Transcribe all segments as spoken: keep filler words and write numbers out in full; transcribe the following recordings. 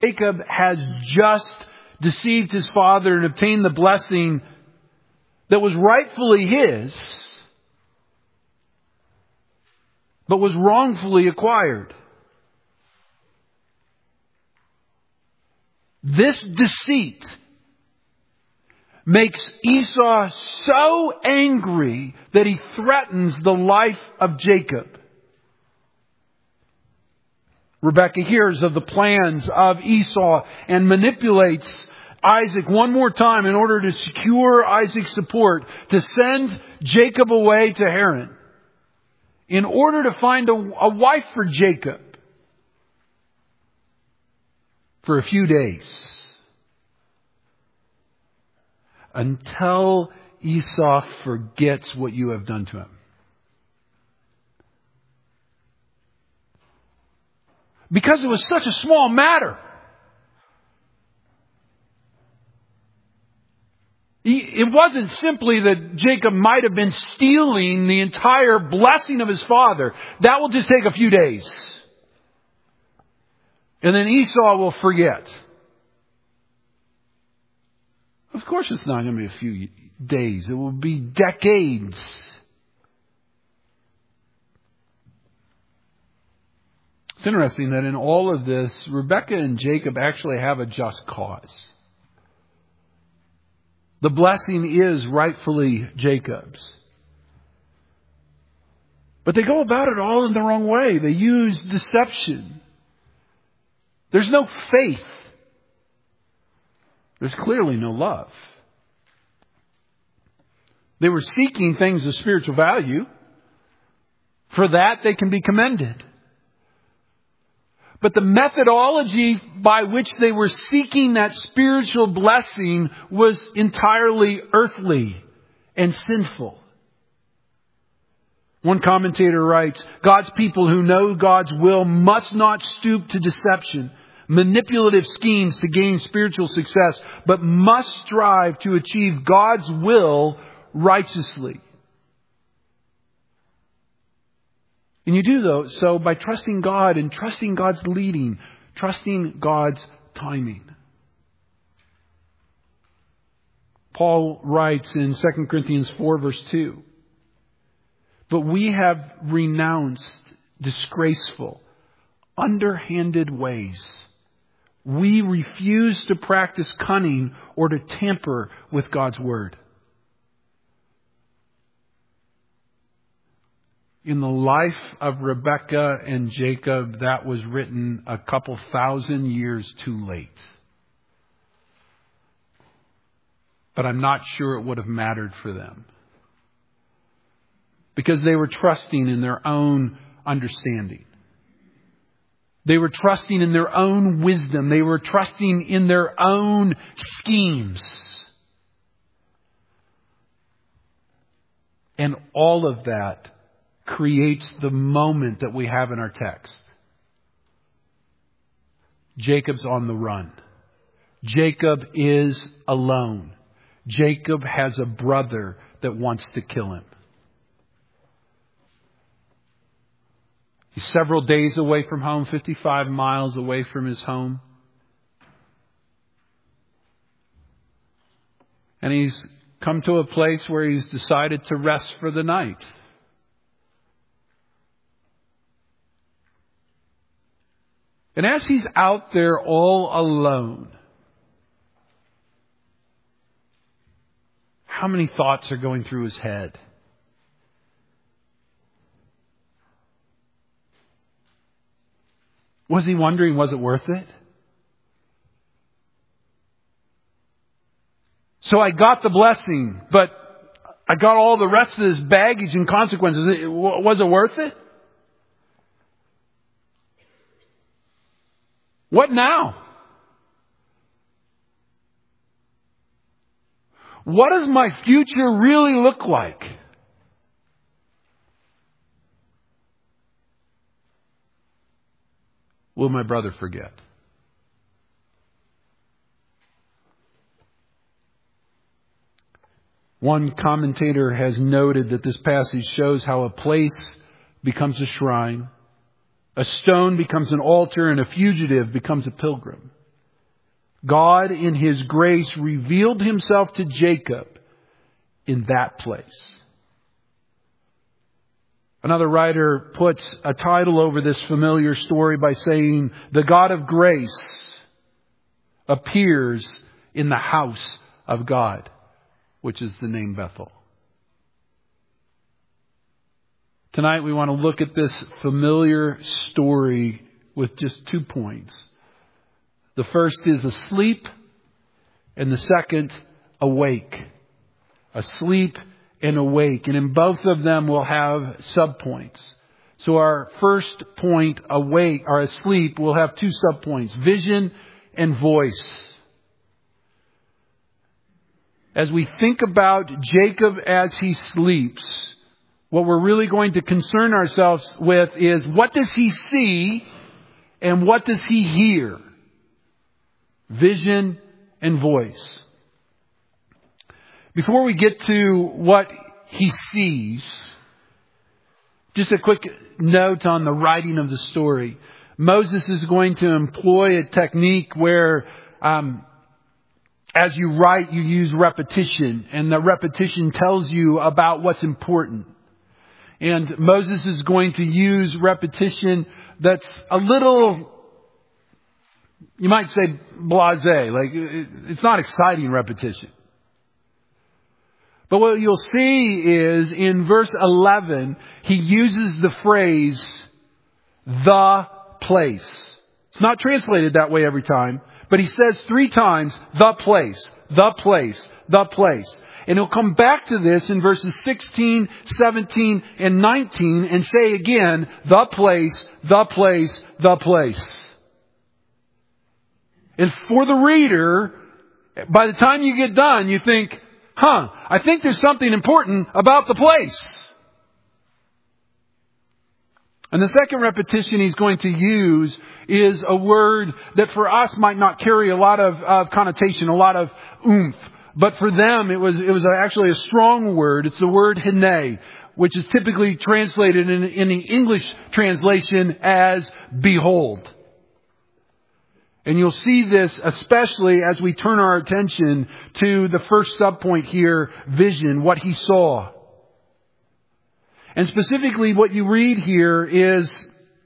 Jacob has just deceived his father and obtained the blessing that was rightfully his, but was wrongfully acquired. This deceit makes Esau so angry that he threatens the life of Jacob. Rebekah hears of the plans of Esau and manipulates Isaac one more time in order to secure Isaac's support to send Jacob away to Haran in order to find a, a wife for Jacob for a few days until Esau forgets what you have done to him. Because it was such a small matter. It wasn't simply that Jacob might have been stealing the entire blessing of his father. That will just take a few days. And then Esau will forget. Of course it's not going to be a few days. It will be decades. It's interesting that in all of this, Rebekah and Jacob actually have a just cause. The blessing is rightfully Jacob's. But they go about it all in the wrong way. They use deception. There's no faith. There's clearly no love. They were seeking things of spiritual value. For that, they can be commended. But the methodology by which they were seeking that spiritual blessing was entirely earthly and sinful. One commentator writes, God's people who know God's will must not stoop to deception, manipulative schemes to gain spiritual success, but must strive to achieve God's will righteously. And you do though so by trusting God and trusting God's leading, trusting God's timing. Paul writes in Second Corinthians four verse two, but we have renounced disgraceful, underhanded ways. We refuse to practice cunning or to tamper with God's word. In the life of Rebekah and Jacob, that was written a couple thousand years too late. But I'm not sure it would have mattered for them. Because they were trusting in their own understanding. They were trusting in their own wisdom. They were trusting in their own schemes. And all of that creates the moment that we have in our text. Jacob's on the run. Jacob is alone. Jacob has a brother that wants to kill him. He's several days away from home, fifty-five miles away from his home. And he's come to a place where he's decided to rest for the night. And as he's out there all alone, how many thoughts are going through his head? Was he wondering, was it worth it? So I got the blessing, but I got all the rest of this baggage and consequences. Was it worth it? What now? What does my future really look like? Will my brother forget? One commentator has noted that this passage shows how a place becomes a shrine, a stone becomes an altar, and a fugitive becomes a pilgrim. God in His grace revealed Himself to Jacob in that place. Another writer puts a title over this familiar story by saying, "The God of grace appears in the house of God," which is the name Bethel. Tonight we want to look at this familiar story with just two points. The first is asleep, and the second, awake. Asleep and awake. And in both of them we'll have subpoints. So our first point, awake or asleep, we'll have two subpoints, vision and voice. As we think about Jacob as he sleeps, what we're really going to concern ourselves with is, what does he see and what does he hear? Vision and voice. Before we get to what he sees, just a quick note on the writing of the story. Moses is going to employ a technique where um, as you write, you use repetition, and the repetition tells you about what's important. And Moses is going to use repetition that's a little, you might say, blasé. Like, it's not exciting repetition. But what you'll see is in verse eleven, he uses the phrase, the place. It's not translated that way every time, but he says three times, the place, the place, the place. And he'll come back to this in verses sixteen, seventeen, and nineteen and say again, the place, the place, the place. And for the reader, by the time you get done, you think, huh, I think there's something important about the place. And the second repetition he's going to use is a word that for us might not carry a lot of, of connotation, a lot of oomph. But for them, it was it was actually a strong word. It's the word hine, which is typically translated in, in the English translation as behold. And you'll see this especially as we turn our attention to the first subpoint here, vision, what he saw. And specifically what you read here is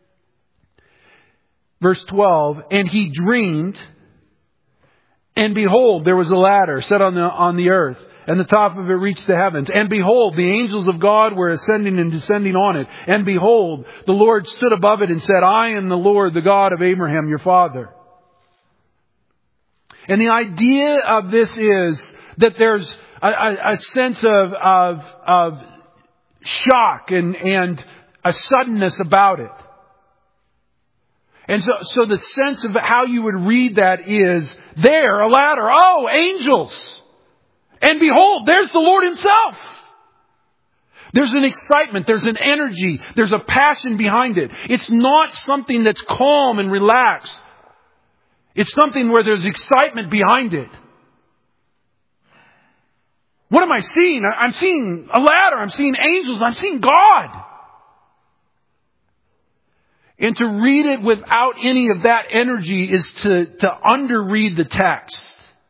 verse twelve, and he dreamed, and behold, there was a ladder set on the on the earth, and the top of it reached the heavens. And behold, the angels of God were ascending and descending on it. And behold, the Lord stood above it and said, I am the Lord, the God of Abraham, your father. And the idea of this is that there's a, a, a sense of, of, of shock and, and a suddenness about it. And so, so the sense of how you would read that is, there, a ladder, oh, angels. And behold, there's the Lord Himself. There's an excitement, there's an energy, there's a passion behind it. It's not something that's calm and relaxed. It's something where there's excitement behind it. What am I seeing? I'm seeing a ladder. I'm seeing angels. I'm seeing God. And to read it without any of that energy is to, to underread the text.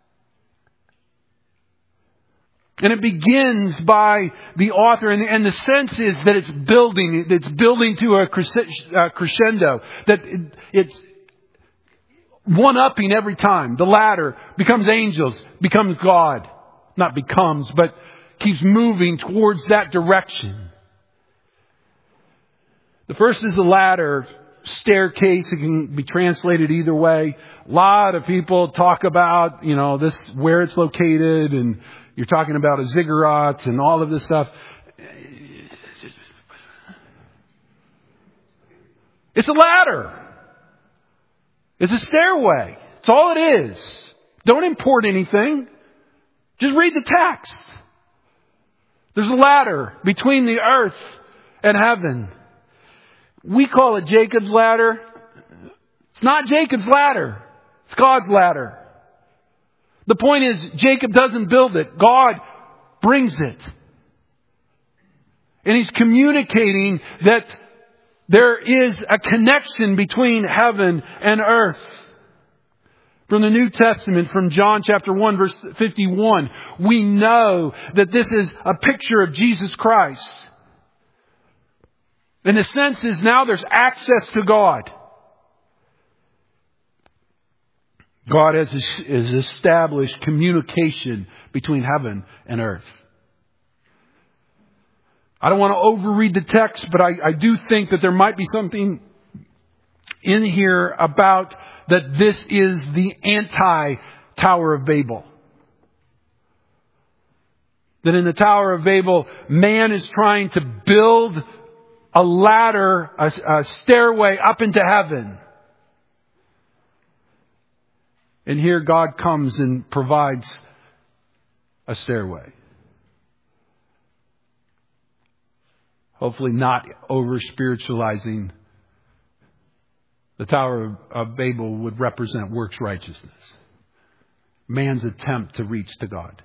And it begins by the author, and, and the sense is that it's building, it's building to a crescendo, that it, it's one-upping every time. The ladder becomes angels, becomes God. Not becomes, but keeps moving towards that direction. The first is the ladder, staircase. It can be translated either way. A lot of people talk about, you know, this, where it's located, and you're talking about a ziggurat and all of this stuff. It's a ladder. It's a stairway. It's all it is. Don't import anything. Just read the text. There's a ladder between the earth and heaven. We call it Jacob's ladder. It's not Jacob's ladder. It's God's ladder. The point is, Jacob doesn't build it. God brings it. And He's communicating that there is a connection between heaven and earth. From the New Testament, from John chapter one, verse fifty-one, we know that this is a picture of Jesus Christ. And the sense is now there's access to God. God has, has established communication between heaven and earth. I don't want to overread the text, but I, I do think that there might be something in here about that this is the anti-Tower of Babel. That in the Tower of Babel, man is trying to build a ladder, a, a stairway up into heaven. And here God comes and provides a stairway. Hopefully not over-spiritualizing. The Tower of Babel would represent works righteousness. Man's attempt to reach to God.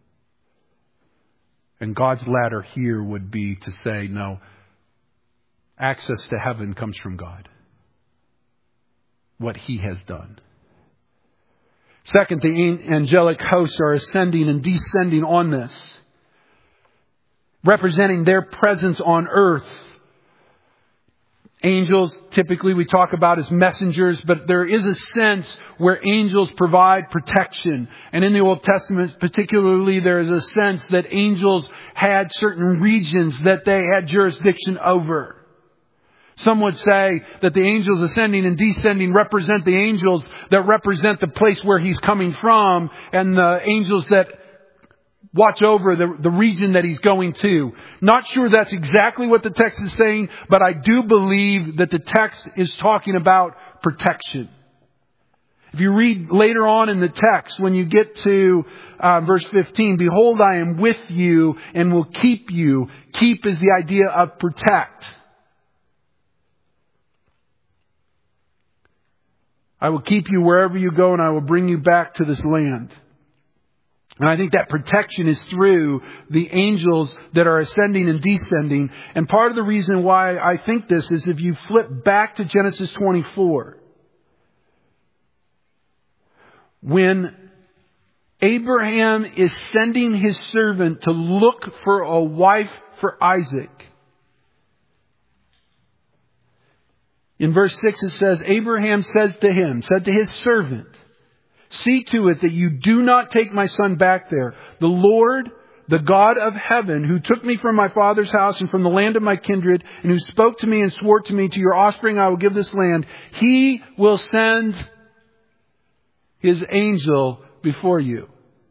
And God's ladder here would be to say, no, access to heaven comes from God. What He has done. Second, the angelic hosts are ascending and descending on this, representing their presence on earth. Angels, typically we talk about as messengers, but there is a sense where angels provide protection. And in the Old Testament particularly, there is a sense that angels had certain regions that they had jurisdiction over. Some would say that the angels ascending and descending represent the angels that represent the place where He's coming from, and the angels that watch over the, the region that He's going to. Not sure that's exactly what the text is saying, but I do believe that the text is talking about protection. If you read later on in the text, when you get to uh, verse fifteen, behold, I am with you and will keep you. Keep is the idea of protect. I will keep you wherever you go, and I will bring you back to this land. And I think that protection is through the angels that are ascending and descending. And part of the reason why I think this is if you flip back to Genesis twenty-four. When Abraham is sending his servant to look for a wife for Isaac. In verse six it says, Abraham said to him, said to his servant, see to it that you do not take my son back there. The Lord, the God of heaven, who took me from my father's house and from the land of my kindred, and who spoke to me and swore to me, to your offspring I will give this land, He will send His angel before you.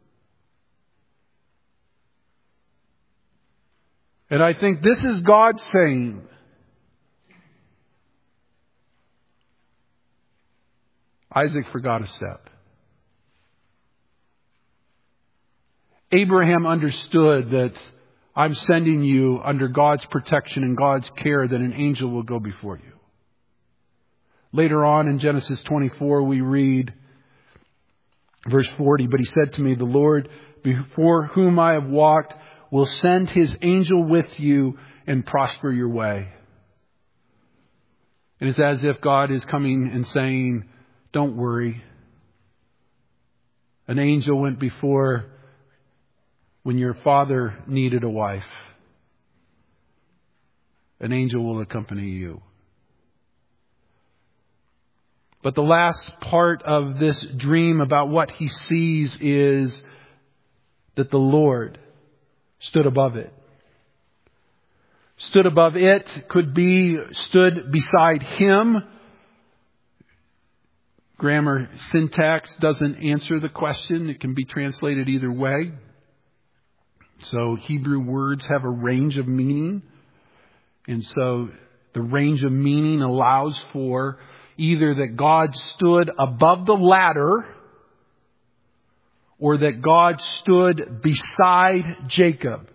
And I think this is God saying, Isaac forgot a step. Abraham understood that I'm sending you under God's protection and God's care, that an angel will go before you. Later on in Genesis twenty-four, we read verse forty, but he said to me, the Lord before whom I have walked will send His angel with you and prosper your way. And it's as if God is coming and saying, don't worry. An angel went before when your father needed a wife. An angel will accompany you. But the last part of this dream about what he sees is that the Lord stood above it. Stood above it could be stood beside him. Grammar syntax doesn't answer the question. It can be translated either way. So Hebrew words have a range of meaning. And so the range of meaning allows for either that God stood above the ladder or that God stood beside Jacob.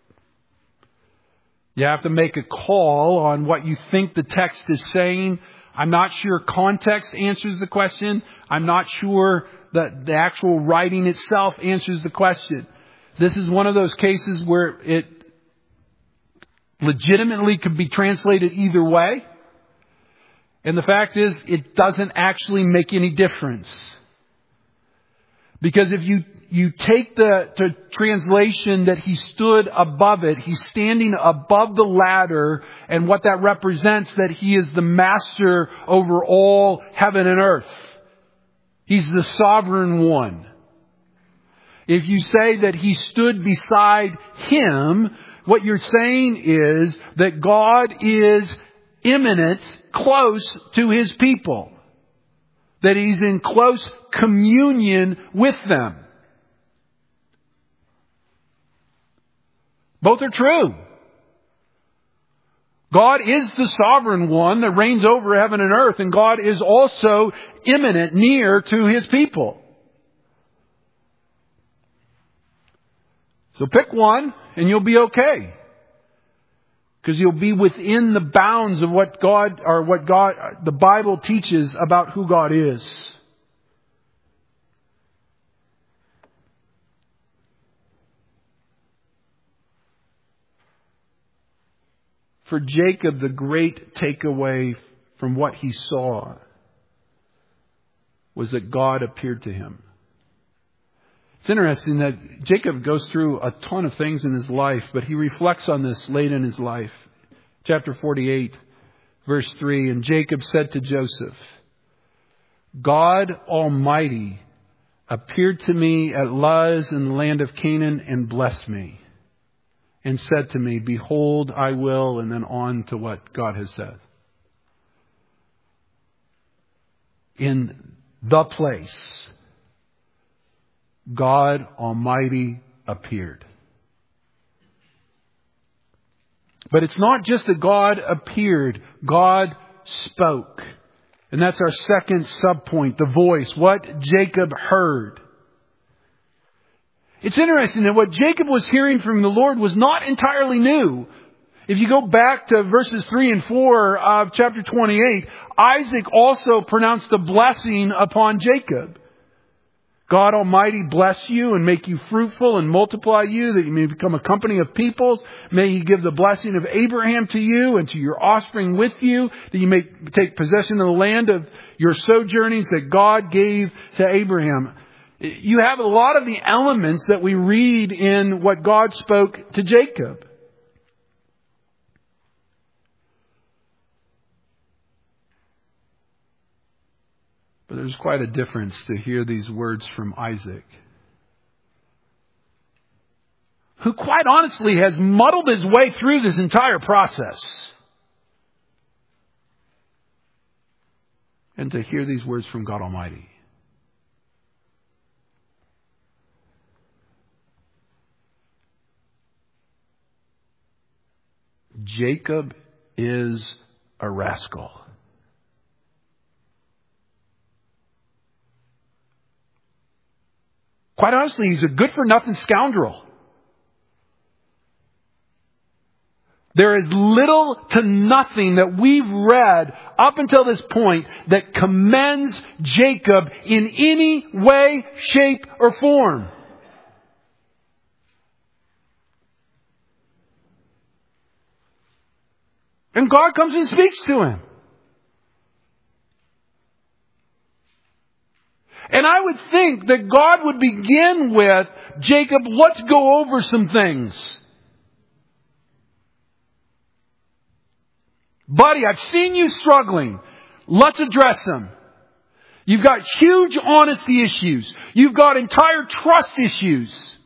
You have to make a call on what you think the text is saying. I'm not sure context answers the question. I'm not sure that the actual writing itself answers the question. This is one of those cases where it legitimately could be translated either way. And the fact is, it doesn't actually make any difference. Because if you, you take the, the translation that he stood above it, he's standing above the ladder, and what that represents, that he is the master over all heaven and earth. He's the sovereign one. If you say that he stood beside him, what you're saying is that God is immanent, close to his people. That he's in close communion with them. Both are true. God is the sovereign one that reigns over heaven and earth, and God is also immanent, near to his people. So pick one and you'll be okay. Because you'll be within the bounds of what God, or what God, the Bible teaches about who God is. For Jacob, the great takeaway from what he saw was that God appeared to him. It's interesting that Jacob goes through a ton of things in his life, but he reflects on this late in his life. Chapter forty-eight, verse three, and Jacob said to Joseph, God Almighty appeared to me at Luz in the land of Canaan and blessed me, and said to me, behold, I will, and then on to what God has said. In the place, God Almighty appeared. But it's not just that God appeared. God spoke. And that's our second subpoint, the voice, what Jacob heard. It's interesting that what Jacob was hearing from the Lord was not entirely new. If you go back to verses three and four of chapter twenty-eight, Isaac also pronounced a blessing upon Jacob. God Almighty bless you and make you fruitful and multiply you, that you may become a company of peoples. May He give the blessing of Abraham to you and to your offspring with you, that you may take possession of the land of your sojournings that God gave to Abraham. You have a lot of the elements that we read in what God spoke to Jacob. But there's quite a difference to hear these words from Isaac, who quite honestly has muddled his way through this entire process. And to hear these words from God Almighty. Jacob is a rascal. Quite honestly, he's a good-for-nothing scoundrel. There is little to nothing that we've read up until this point that commends Jacob in any way, shape, or form. And God comes and speaks to him. And I would think that God would begin with, Jacob, let's go over some things. Buddy, I've seen you struggling. Let's address them. You've got huge honesty issues. You've got entire trust issues.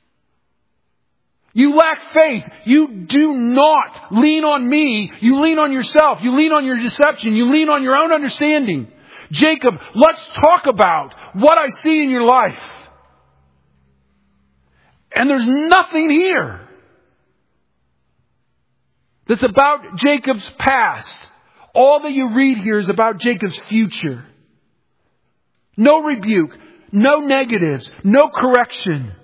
You lack faith. You do not lean on me. You lean on yourself. You lean on your deception. You lean on your own understanding. Jacob, let's talk about what I see in your life. And there's nothing here that's about Jacob's past. All that you read here is about Jacob's future. No rebuke, no negatives, no correction.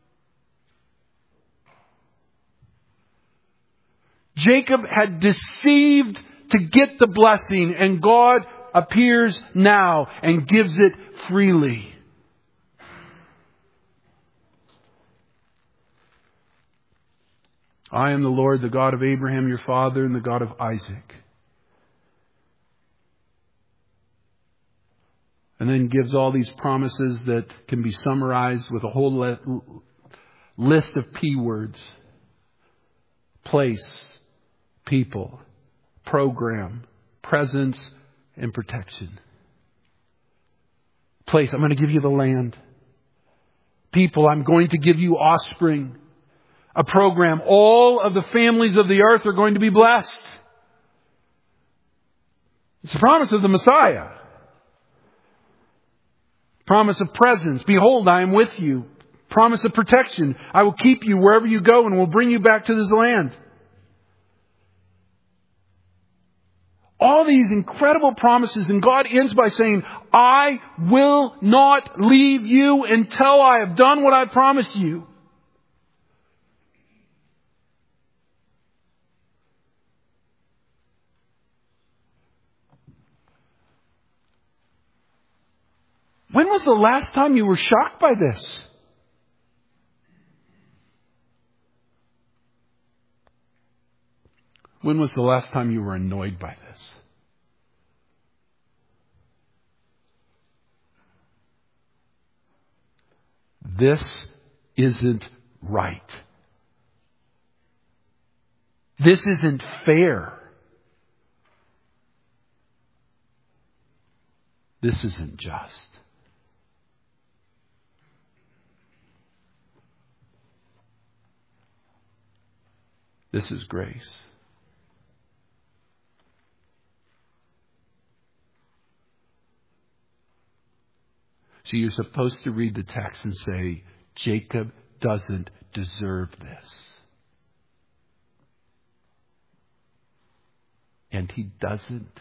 Jacob had deceived to get the blessing, and God appears now and gives it freely. I am the Lord, the God of Abraham, your father, and the God of Isaac. And then gives all these promises that can be summarized with a whole le- list of P words. Place, people, program, presence, and protection. Place, I'm going to give you the land. People, I'm going to give you offspring. A program, all of the families of the earth are going to be blessed. It's the promise of the Messiah. Promise of presence. Behold, I am with you. Promise of protection. I will keep you wherever you go and will bring you back to this land. All these incredible promises, and God ends by saying, I will not leave you until I have done what I promised you. When was the last time you were shocked by this? When was the last time you were annoyed by this? This isn't right. This isn't fair. This isn't just. This is grace. So you're supposed to read the text and say, Jacob doesn't deserve this. And he doesn't.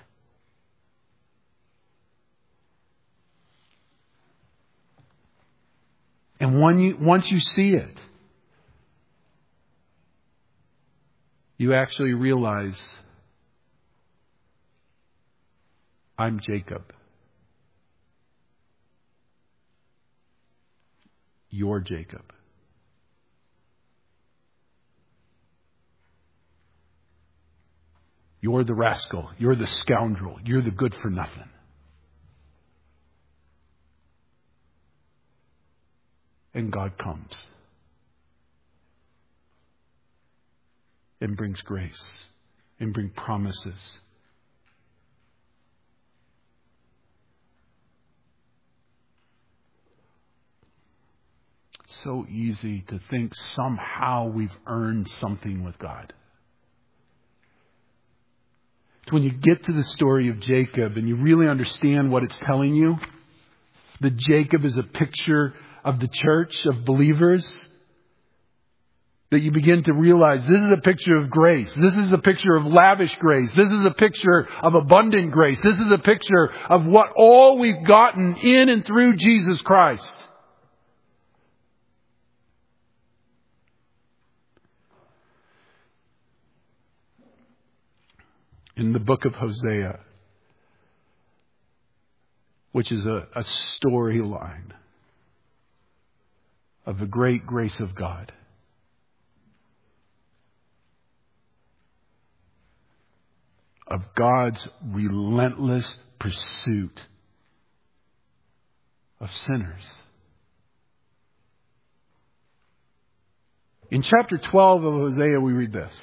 And when you, once you see it, you actually realize, I'm Jacob. You're Jacob. You're the rascal. You're the scoundrel. You're the good for nothing. And God comes and brings grace and brings promises. It's so easy to think somehow we've earned something with God. It's when you get to the story of Jacob and you really understand what it's telling you, that Jacob is a picture of the church, of believers, that you begin to realize this is a picture of grace. This is a picture of lavish grace. This is a picture of abundant grace. This is a picture of what all we've gotten in and through Jesus Christ. In the book of Hosea, which is a, a storyline of the great grace of God, of God's relentless pursuit of sinners. In chapter twelve of Hosea, we read this.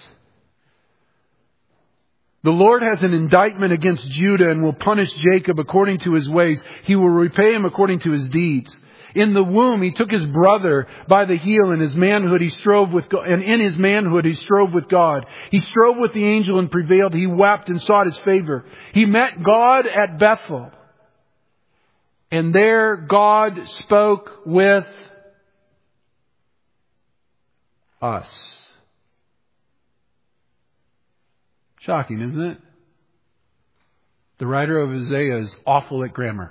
The Lord has an indictment against Judah and will punish Jacob according to his ways. He will repay him according to his deeds. In the womb, he took his brother by the heel. In his manhood, he strove with God, and in his manhood, he strove with God. He strove with the angel and prevailed. He wept and sought his favor. He met God at Bethel. And there God spoke with us. Shocking, isn't it? The writer of Hosea is awful at grammar.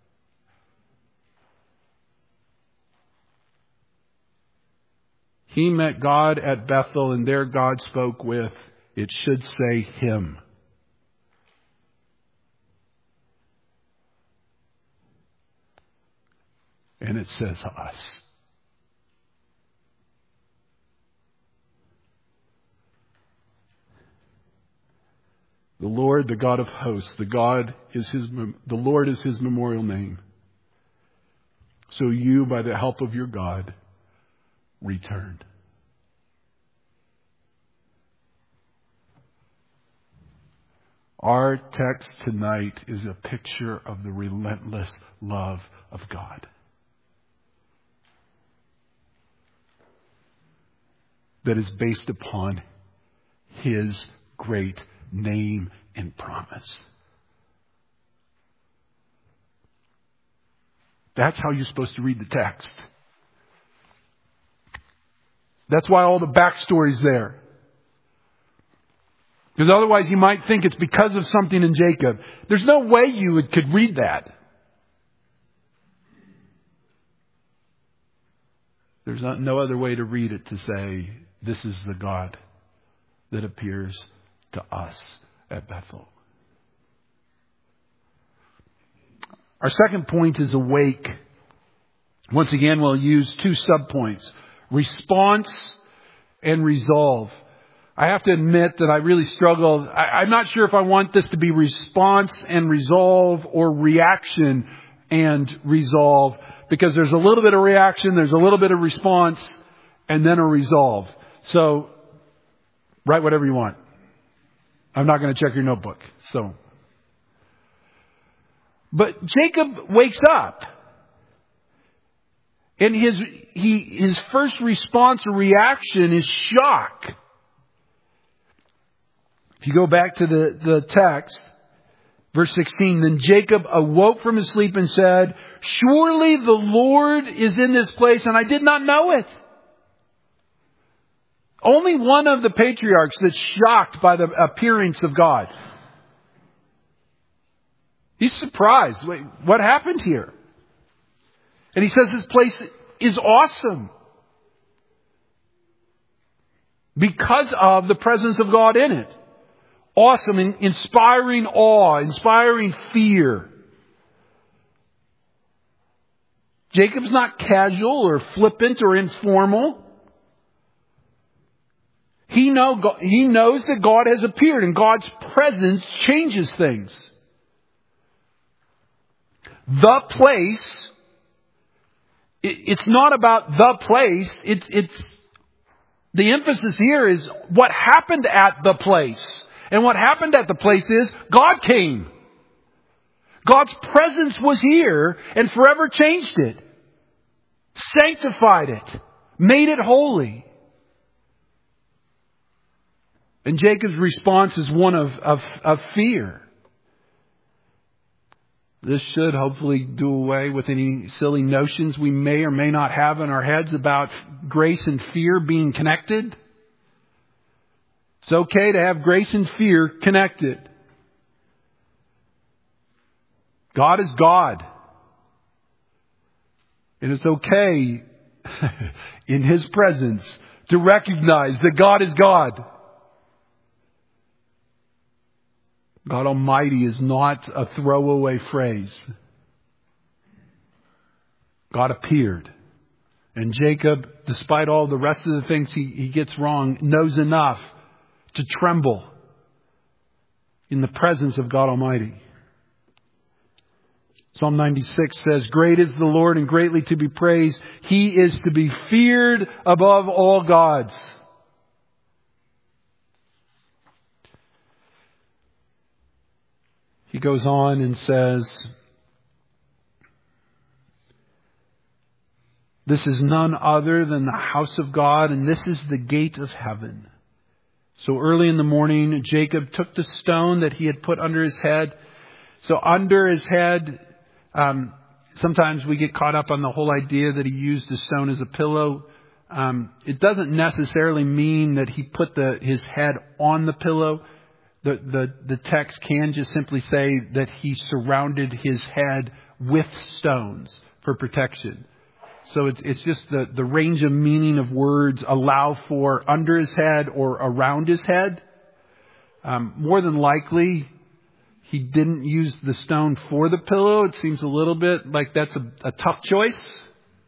He met God at Bethel, and there God spoke with, it should say, him. And it says us. The Lord, the God of hosts, the God is his, the Lord is his memorial name. So you, by the help of your God, return. Our text tonight is a picture of the relentless love of God. That is based upon His great name and promise. That's how you're supposed to read the text. That's why all the backstory's there. Because otherwise you might think it's because of something in Jacob. There's no way you would, could read that. There's not, no other way to read it to say, this is the God that appears to us at Bethel. Our second point is awake. Once again, we'll use two subpoints. Response and resolve. I have to admit that I really struggled. I, I'm not sure if I want this to be response and resolve or reaction and resolve, because there's a little bit of reaction, there's a little bit of response, and then a resolve. So, write whatever you want. I'm not going to check your notebook. So, but Jacob wakes up. And his, he, his first response or reaction is shock. If you go back to the, the text, verse sixteen, then Jacob awoke from his sleep and said, surely the Lord is in this place, and I did not know it. Only one of the patriarchs that's shocked by the appearance of God. He's surprised. Wait, what happened here? And he says this place is awesome because of the presence of God in it. Awesome, inspiring awe, inspiring fear. Jacob's not casual or flippant or informal. He, know, he knows that God has appeared, and God's presence changes things. The place, it's not about the place. It's, it's, the emphasis here is what happened at the place. And what happened at the place is God came. God's presence was here and forever changed it. Sanctified it. Made it holy. And Jacob's response is one of, of, of fear. This should hopefully do away with any silly notions we may or may not have in our heads about grace and fear being connected. It's okay to have grace and fear connected. God is God. And it's okay in His presence to recognize that God is God. God Almighty is not a throwaway phrase. God appeared. And Jacob, despite all the rest of the things he, he gets wrong, knows enough to tremble in the presence of God Almighty. Psalm ninety-six says, great is the Lord and greatly to be praised. He is to be feared above all gods. He goes on and says, this is none other than the house of God, and this is the gate of heaven. So early in the morning, Jacob took the stone that he had put under his head. So under his head, um, sometimes we get caught up on the whole idea that he used the stone as a pillow. Um, it doesn't necessarily mean that he put the, his head on the pillow. The, the, the text can just simply say that he surrounded his head with stones for protection. So it's, it's just the, the range of meaning of words allow for under his head or around his head. Um, more than likely, he didn't use the stone for the pillow. It seems a little bit like that's a, a tough choice.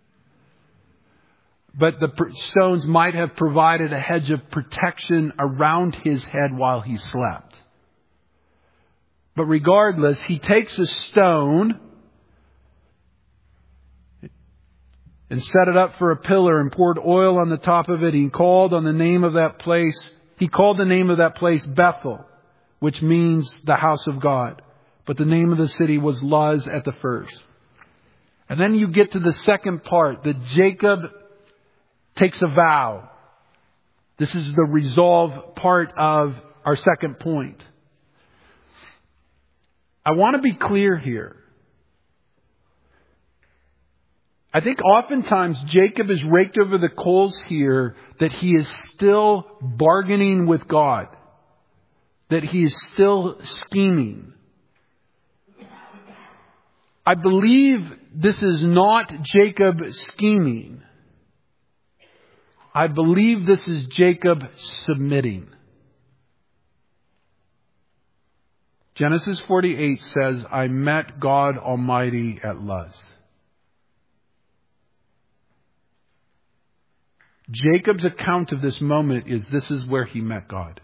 But the stones might have provided a hedge of protection around his head while he slept. But regardless, he takes a stone and set it up for a pillar and poured oil on the top of it. He called on the name of that place. He called the name of that place Bethel, which means the house of God. But the name of the city was Luz at the first. And then you get to the second part, that Jacob takes a vow. This is the resolve part of our second point. I want to be clear here. I think oftentimes Jacob is raked over the coals here that he is still bargaining with God. That he is still scheming. I believe this is not Jacob scheming. I believe this is Jacob submitting. Genesis forty-eight says, I met God Almighty at Luz. Jacob's account of this moment is this is where he met God.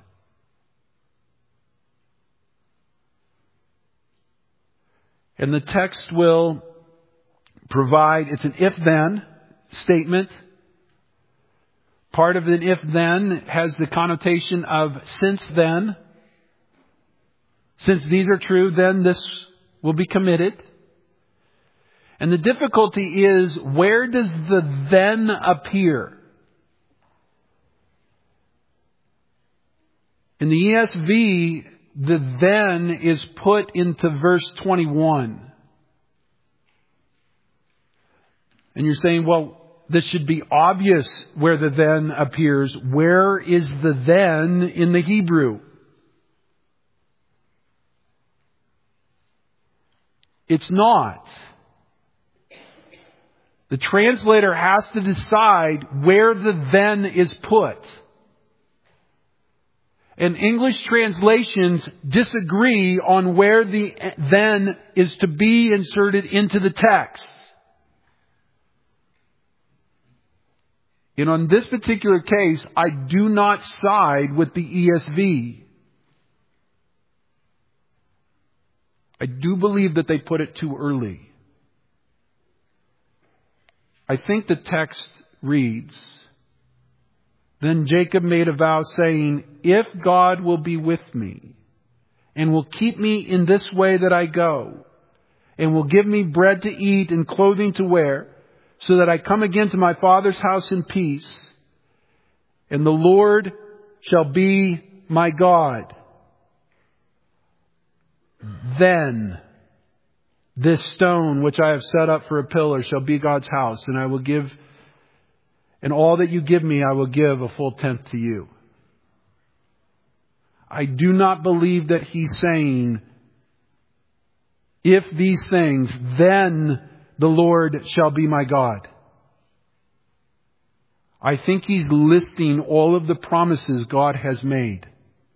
And the text will provide, it's an if-then statement. Part of an if-then has the connotation of since then. Since these are true, then this will be committed. And the difficulty is, where does the then appear? In the E S V, the then is put into verse twenty-one. And you're saying, well, this should be obvious where the then appears. Where is the then in the Hebrew? It's not. The translator has to decide where the then is put. And English translations disagree on where the then is to be inserted into the text. And on this particular case, I do not side with the E S V. I do believe that they put it too early. I think the text reads, Then Jacob made a vow saying, If God will be with me and will keep me in this way that I go and will give me bread to eat and clothing to wear so that I come again to my father's house in peace, and the Lord shall be my God, then this stone which I have set up for a pillar shall be God's house, and I will give, and all that you give me I will give a full tenth to you. I do not believe that he's saying, if these things, then the Lord shall be my God. I think he's listing all of the promises God has made.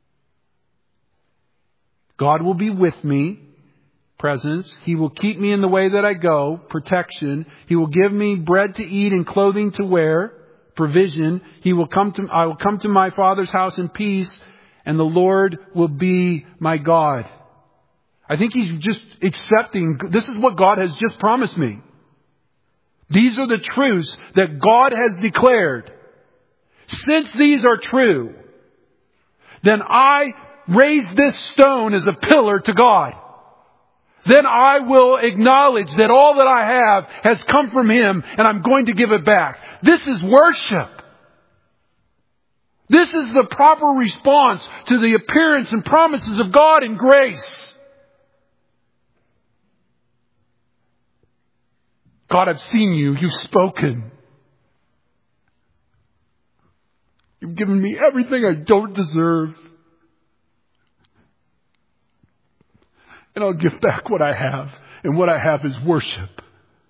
God will be with me, presence. He will keep me in the way that I go, protection. He will give me bread to eat and clothing to wear, provision. He will come to, I will come to my Father's house in peace, and the Lord will be my God. I think he's just accepting, this is what God has just promised me. These are the truths that God has declared. Since these are true, then I raise this stone as a pillar to God. Then I will acknowledge that all that I have has come from Him, and I'm going to give it back. This is worship. This is the proper response to the appearance and promises of God in grace. God, I've seen you. You've spoken. You've given me everything I don't deserve. And I'll give back what I have. And what I have is worship.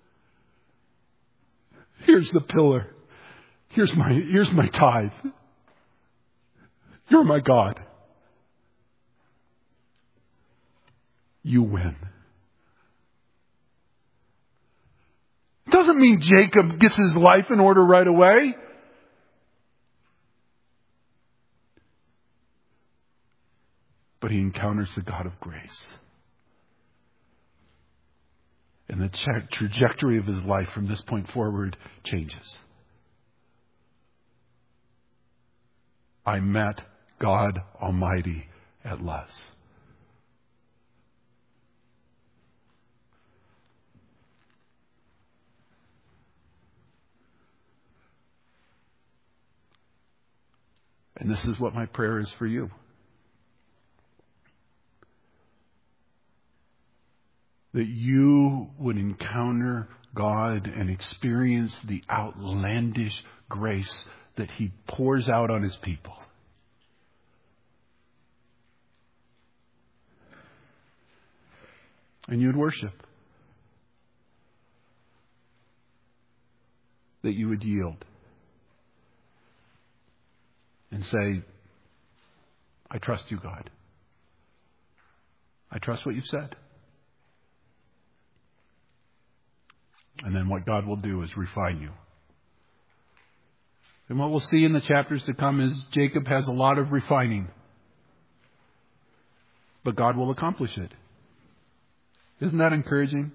Here's the pillar. Here's my, here's my tithe. You're my God. You win. Doesn't mean Jacob gets his life in order right away. But he encounters the God of grace. And the tra- trajectory of his life from this point forward changes. I met God Almighty at last. And this is what my prayer is for you. That you would encounter God and experience the outlandish grace that He pours out on His people. And you'd worship. That you would yield. And say, I trust you, God. I trust what you've said. And then what God will do is refine you. And what we'll see in the chapters to come is Jacob has a lot of refining. But God will accomplish it. Isn't that encouraging?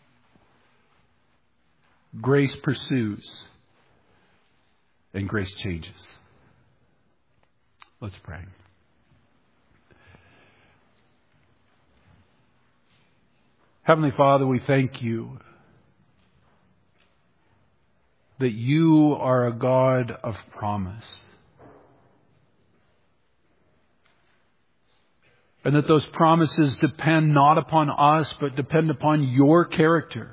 Grace pursues. And grace changes. Let's pray. Heavenly Father, we thank you that you are a God of promise. And that those promises depend not upon us, but depend upon your character.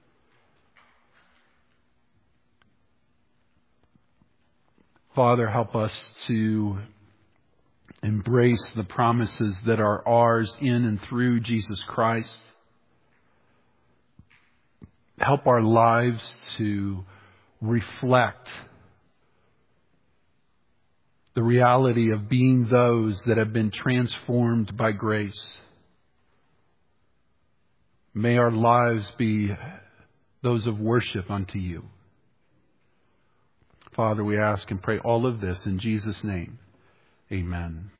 Father, help us to embrace the promises that are ours in and through Jesus Christ. Help our lives to reflect the reality of being those that have been transformed by grace. May our lives be those of worship unto you. Father, we ask and pray all of this in Jesus' name. Amen.